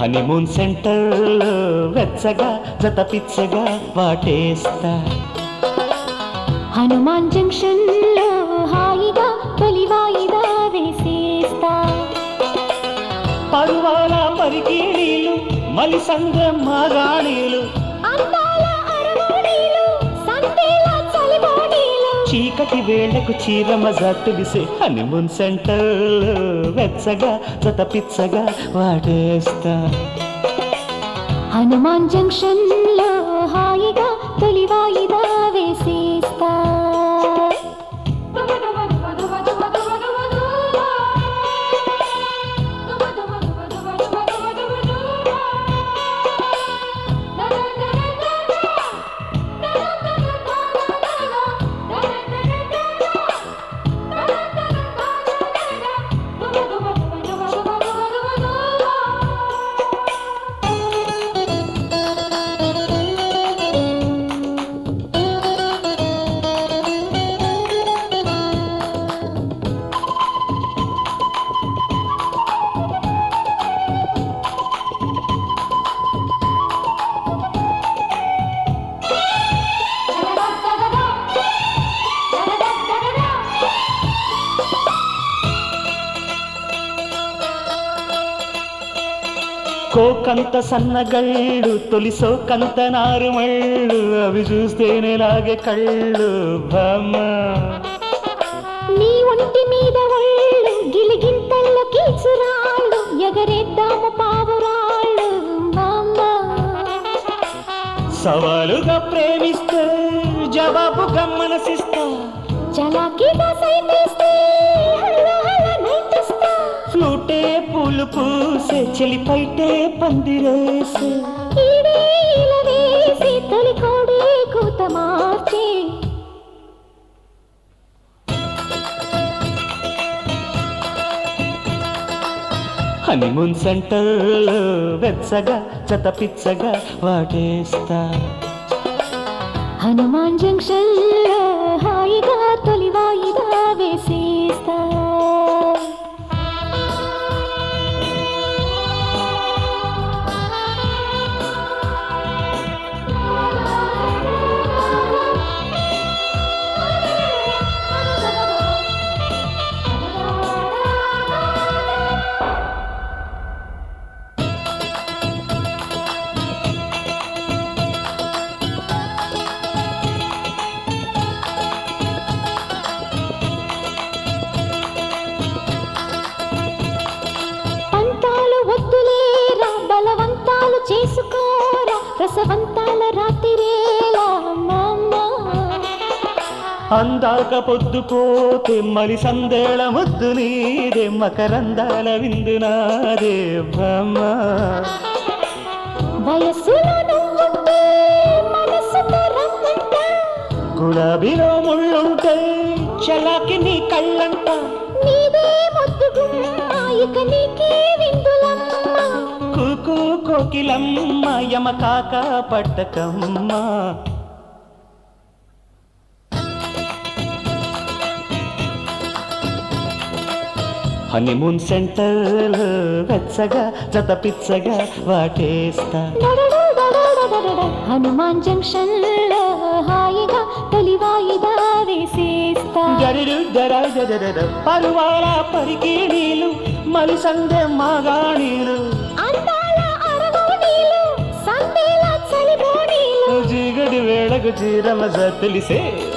Honeymoon సెంటర్లో వెచ్చగా జత పిచ్చగా వాటేస్తా. హనుమాన్ జంక్షన్ లో హాయిగా తొలి వాయిదా వేసేస్తా. పరువాల పరికిణీలు మలి సంద్ర మాగాణీలు అందాల అరమోణీలు సందేల చలిమోణీలు చీకటి వేళకు చీర మజా తెలిసే హనీమూన్ సెంటర్లో వెచ్చగా జత పిచ్చగా వాటేస్తా. హనుమాన్ జంక్షన్ లో హాయిగా తొలి వాయిదా వేసేస్తా. కోకంత సన్నగళ్ళు తొలి సోకంత నారుమళ్ళు అవి చూస్తేనే లాగే కళ్ళు బామ్మ. నీ ఒంటి మీద ఒళ్ళు గిలిగింతల్లో కీచురాళ్ళు ఎగరేద్దాము పావురాళ్ళు బామ్మ. సవాలుగా ప్రేమిస్తే జవాబు గమ్మనసిస్తా. చలాకీగా సైతేస్తే హల్లా హల్లా నైటిస్తా. ఫ్లూటే పూలు పూసే చెలిపైటే పందిరేసే ఈడే ఇలా వేసి తొలి కోడే కూత మార్చే. హనీమూన్ సెంటర్లో వెచ్చగా జత పిచ్చగా వాటేస్తా. హనుమాన్ జంక్షన్ లో హాయిగా తొలి వాయిదా వేసేస్తా. వద్దులేరా బలవంతాలు చేసుకోరా రసవంతాల రాత్రిరేలా మామ. అందాక పొద్దుపోతే మలి సందేళ ముద్దు నీదే మకరందాల విందు నాదే బామ్మ. వయస్సులో నువ్వుంటే మనసుతో రమ్మంట. గులాబీలో ముళ్ళుంటే చలాకి నీ కళ్ళంట. నీదే ముద్దుగుమ్మ ఇక నీకే విందులమ్మ. కూకు కోకిలమ్మ యమకాక పట్టకమ్మ. హనీమూన్ సెంటర్లో వెచ్చగా జత పిచ్చగా వాటేస్తా. హనుమాన్ జంక్షన్ లో హాయిగా తొలి వాయిదా వేసేస్తా. పరువాల పరికిణీలు మలి సందే మాగాణీలు అందాల అరమోణీలు సందేల చలిమోణీలు చీకటి వేళకు చీర మజా తెలిసే